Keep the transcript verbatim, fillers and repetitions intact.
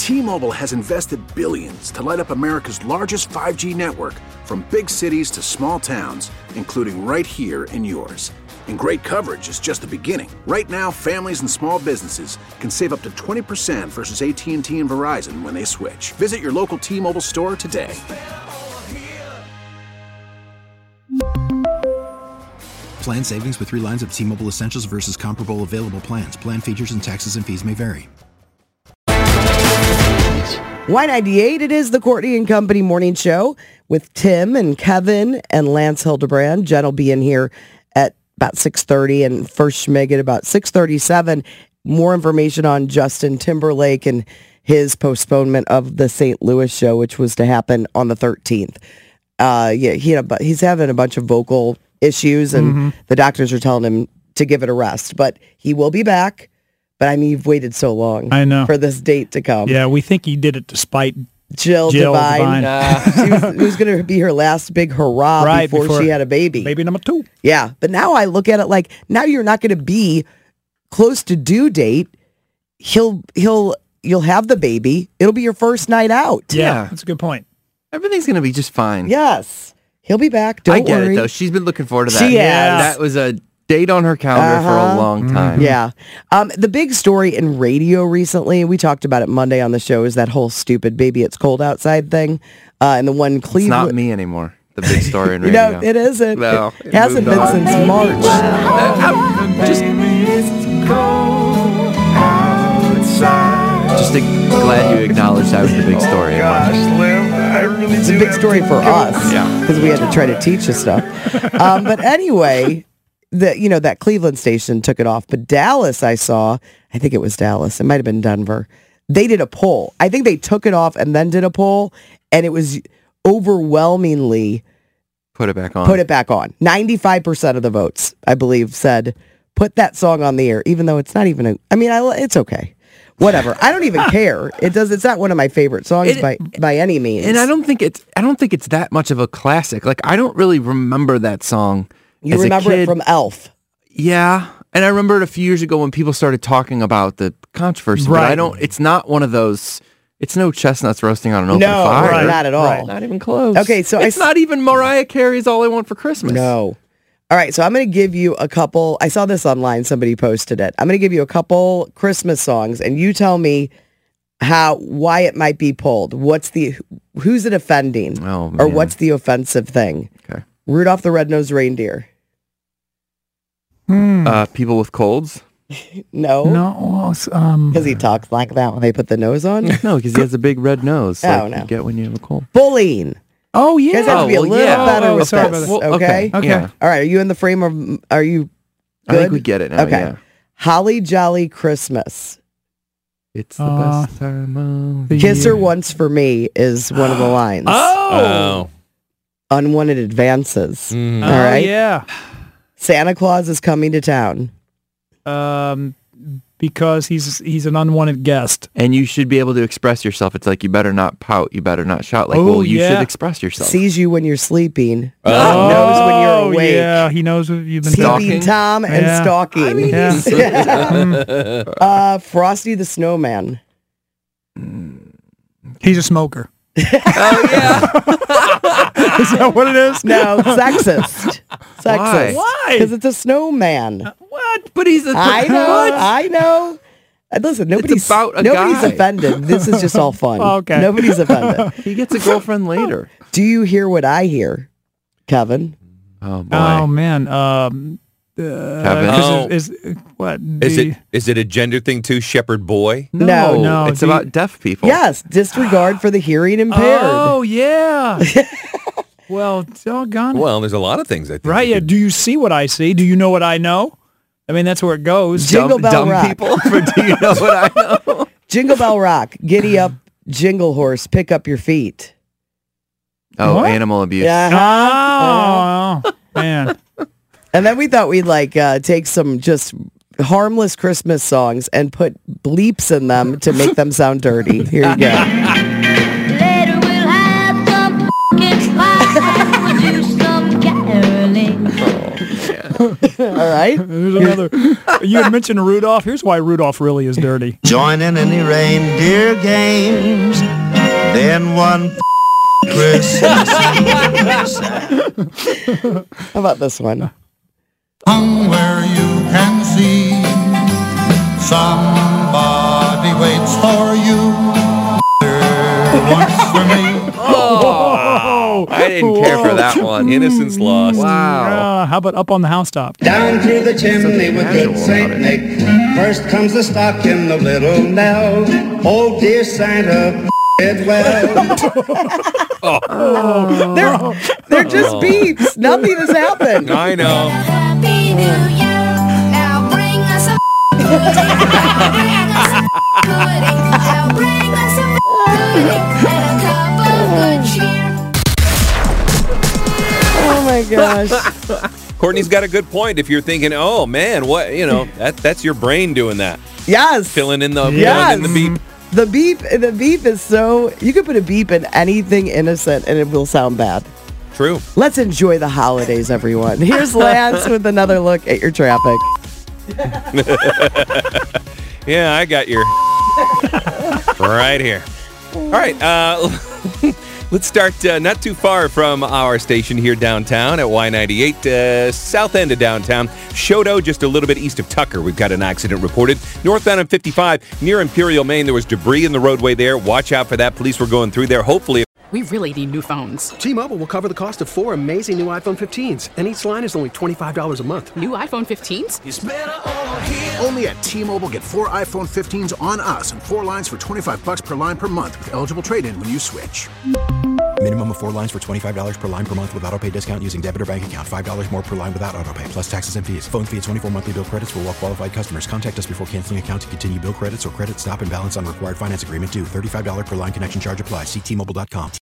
T-Mobile has invested billions to light up America's largest five G network, from big cities to small towns, including right here in yours. And great coverage is just the beginning. Right now, families and small businesses can save up to twenty percent versus A T and T and Verizon when they switch. Visit your local T-Mobile store today. Plan savings with three lines of T-Mobile Essentials versus comparable available plans. Plan features and taxes and fees may vary. Y ninety-eight, it is the Courtney and Company morning show with Tim and Kevin and Lance Hildebrand. Jen will be in here at about six thirty and First Schmig at about six thirty-seven. More information on Justin Timberlake and his postponement of the Saint Louis show, which was to happen on the thirteenth. Uh, yeah, he had a, he's having a bunch of vocal issues, and mm-hmm. the doctors are telling him to give it a rest. But he will be back. But I mean, you've waited so long I know. for this date to come. Yeah, we think he did it despite Jill, Jill Devine. Devine. Uh, she was, it was going to be her last big hurrah right, before, before she had a baby. Baby number two. Yeah, but now I look at it like, now you're not going to be close to due date. He'll, he'll, you'll have the baby. It'll be your first night out. Yeah, Yeah. that's a good point. Everything's going to be just fine. Yes. He'll be back. Don't I get worry. it, though. She's been looking forward to that. She has. That was a date on her calendar Uh-huh. for a long time. Yeah. Um, the big story in radio recently, we talked about it Monday on the show, is that whole stupid baby it's cold outside thing. Uh, and the one It's Cleveland. not me anymore. The big story in radio. No, it isn't. No, it it hasn't moved been on. since March. Just, just a, glad you acknowledged that was the big story in March. It's a big story for us Yeah. because we had to try to teach you stuff. Um, but anyway, the you know that Cleveland station took it off, but Dallas, I saw, I think it was Dallas. It might have been Denver. They did a poll. I think they took it off and then did a poll, and it was overwhelmingly Put it back on. put it back on. ninety-five percent of the votes, I believe, said put that song on the air, even though it's not even a. I mean, I, it's okay. Whatever. I don't even care. It does. It's not one of my favorite songs It- by by any means. And I don't think it's I don't think it's that much of a classic. Like, I don't really remember that song. You as remember a kid. it from Elf. Yeah. And I remember it a few years ago when people started talking about the controversy. But I Right. don't it's not one of those it's no chestnuts roasting on an open No, fire. right, not at all. Right. Not even close. Okay, so I it's s- not even Mariah Carey's All I Want for Christmas. No. All right, so I'm going to give you a couple. I saw this online. Somebody posted it. I'm going to give you a couple Christmas songs, and you tell me how why it might be pulled. What's the who's it offending, Oh, or man. what's the offensive thing? Okay. Rudolph the Red-Nosed Reindeer. Hmm. Uh, people with colds? No, no, well, it's, um, because he talks like that when they put the nose on. No, because he has a big red nose. Oh, like no. you get when you have a cold. Bullying. oh You yeah, guys have to be a Oh, well, little yeah. better Oh, with sorry this. about Well, okay. Okay. Yeah. All right. Are you in the frame of? Are you I good? think we get it now. Okay. Yeah. Holly Jolly Christmas. It's the Uh, best time of the Kiss her year. once for me is one of the lines. Oh, Unwanted advances. Mhm. All oh, right. yeah. Santa Claus is coming to town. Um, because he's he's an unwanted guest. And you should be able to express yourself. It's like you better not pout, you better not shout. Like, Oh, well, you yeah. should express yourself. Sees you when you're sleeping. Oh. Knows when you're awake. Yeah, he knows what you've been Peeping talking. Stalking. Tom and Yeah. stalking. I mean, Yeah. he's- uh, Frosty the Snowman. He's a smoker. oh yeah. Is that what it is? No, sexist. Sexist. Why? Because it's a snowman. What? But he's a I know. What? I know. And listen, nobody's about a nobody's guy. offended. This is just all fun. Okay. Nobody's offended. He gets a girlfriend later. Do you hear what I hear, Kevin? Oh boy. Oh man. Um, uh, Kevin? 'cause Oh. is, is what? Is the- it is it a gender thing too? Shepherd boy? No. No, It's do you- about deaf people. Yes, disregard for the hearing impaired. Oh yeah. Well, doggone it. Well, there's a lot of things I think. Right? you Yeah. could- Do you see what I see? Do you know what I know? I mean, that's where it goes. Jingle Dumb, Bell dumb Rock. people. For, do you know what I know? Jingle Bell Rock, giddy up, jingle horse, pick up your feet. Oh, What? animal abuse. Yeah. Oh man. And then we thought we'd like uh, take some just harmless Christmas songs and put bleeps in them to make them sound dirty. Here you go. Later we'll have some pumpkin pie and we'll do some caroling. All right. There's another. You had mentioned Rudolph. Here's why Rudolph really is dirty. Join in any reindeer games. Then one Christmas. How about this one? Hung where you can see somebody waits for you. There once for me. Oh, I didn't care for that one. Innocence lost. Wow. Uh, how about Up on the Housetop? Down through the chimney with good Saint Nick. First comes the stocking of little Nell. Oh, dear Santa, it well. Oh. They're, they're just Oh. beeps. Nothing has happened. I know. Happy New Year. Now bring us some pudding. Bring us some pudding. Now bring us some pudding and a cup of good cheer. Oh my gosh. Courtney's got a good point. If you're thinking, oh man, what you know, that that's your brain doing that. Yes. Filling in the Yes. filling in the beep. The beep, the beep is so, you could put a beep in anything innocent and it will sound bad. True. Let's enjoy the holidays, everyone. Here's Lance with another look at your traffic. Yeah, I got your right here. All right, uh, let's start uh, not too far from our station here downtown at Y ninety-eight, uh, south end of downtown. Shodo, just a little bit east of Tucker. We've got an accident reported. Northbound on fifty-five near Imperial, Maine. There was debris in the roadway there. Watch out for that. Police were going through there. Hopefully. We really need new phones. T-Mobile will cover the cost of four amazing new iPhone fifteens, and each line is only twenty-five dollars a month. New iPhone fifteens? It's better over here. Only at T-Mobile, get four iPhone fifteens on us and four lines for twenty-five bucks per line per month with eligible trade-in when you switch. Minimum of four lines for twenty-five dollars per line per month with autopay discount using debit or bank account. five dollars more per line without autopay, plus taxes and fees. Phone fee at twenty-four monthly bill credits for well-qualified customers. Contact us before canceling account to continue bill credits or credit stop and balance on required finance agreement due. thirty-five dollars per line connection charge applies. See T Mobile dot com.